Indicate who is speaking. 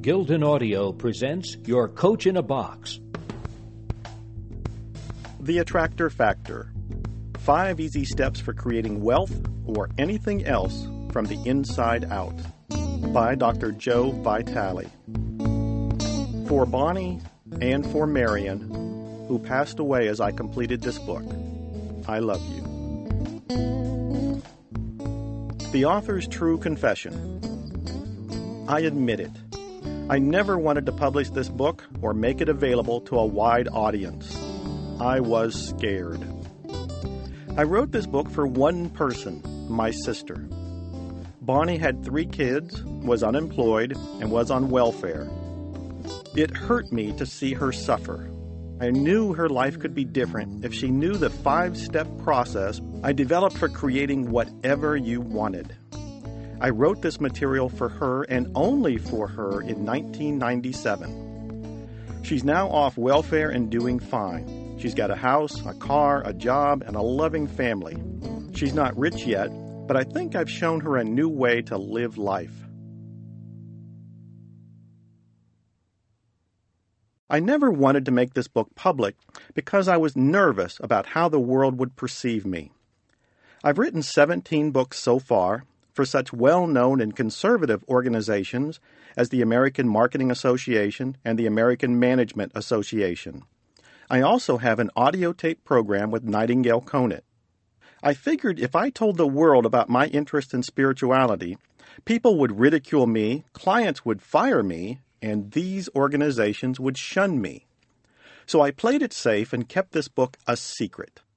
Speaker 1: Gildan Audio presents Your Coach in a Box.
Speaker 2: The Attractor Factor. 5 easy steps for creating wealth or anything else from the inside out. By Dr. Joe Vitale. For Bonnie and for Marion, who passed away as I completed this book, I love you. The author's true confession. I admit it. I never wanted to publish this book or make it available to a wide audience. I was scared. I wrote this book for one person, my sister. Bonnie had 3 kids, was unemployed, and was on welfare. It hurt me to see her suffer. I knew her life could be different if she knew the 5-step process I developed for creating whatever you wanted. I wrote this material for her and only for her in 1997. She's now off welfare and doing fine. She's got a house, a car, a job, and a loving family. She's not rich yet, but I think I've shown her a new way to live life. I never wanted to make this book public because I was nervous about how the world would perceive me. I've written 17 books so far, for such well-known and conservative organizations as the American Marketing Association and the American Management Association. I also have an audio tape program with Nightingale Conant. I figured if I told the world about my interest in spirituality, people would ridicule me, clients would fire me, and these organizations would shun me. So I played it safe and kept this book a secret.